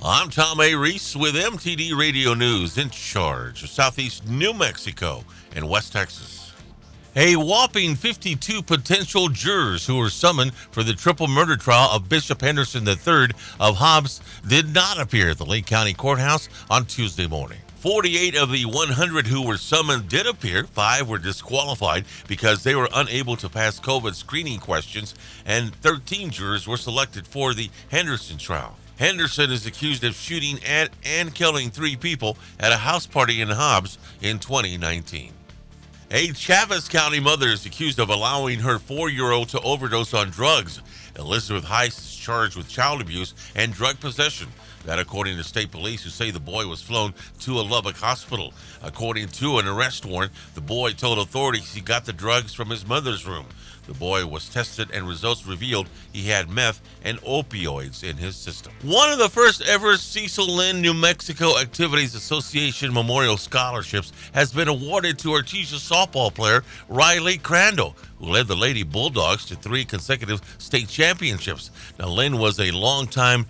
I'm Tom A. Reese with MTD Radio News, in charge of Southeast New Mexico and West Texas. A whopping 52 potential jurors who were summoned for the triple murder trial of Bishop Henderson III of Hobbs did not appear at the Lake County Courthouse on Tuesday morning. 48 of the 100 who were summoned did appear. 5 were disqualified because they were unable to pass COVID screening questions, and 13 jurors were selected for the Henderson trial. Henderson is accused of shooting at and killing 3 people at a house party in Hobbs in 2019. A Chaves County mother is accused of allowing her 4-year-old to overdose on drugs. Elizabeth Heiss is charged with child abuse and drug possession. That according to state police, who say the boy was flown to a Lubbock hospital. According to an arrest warrant, the boy told authorities he got the drugs from his mother's room. The boy was tested and results revealed he had meth and opioids in his system. One of the first ever Cecil Lynn, New Mexico Activities Association Memorial Scholarships has been awarded to Artesia softball player Riley Crandall, who led the Lady Bulldogs to 3 consecutive state championships. Now, Lynn was a longtime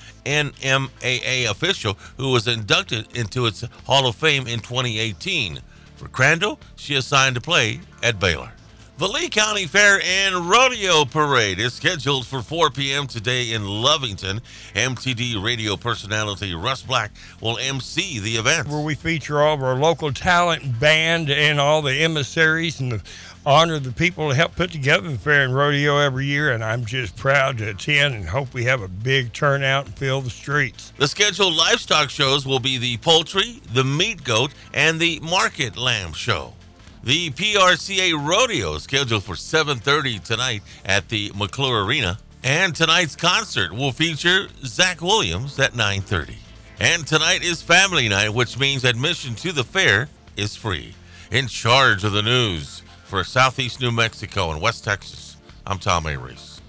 NMAA official who was inducted into its Hall of Fame in 2018. For Crandall, she is signed to play at Baylor. The Lee County Fair and Rodeo Parade is scheduled for 4 p.m. today in Lovington. MTD radio personality Russ Black will MC the event, where we feature all of our local talent band and all the emissaries and honor the people that help put together the fair and rodeo every year, and I'm just proud to attend and hope we have a big turnout and fill the streets. The scheduled livestock shows will be the poultry, the meat goat, and the market lamb show. The PRCA Rodeo is scheduled for 7:30 tonight at the McClure Arena. And tonight's concert will feature Zach Williams at 9:30. And tonight is family night, which means admission to the fair is free. In charge of the news for Southeast New Mexico and West Texas, I'm Tom A. Reese.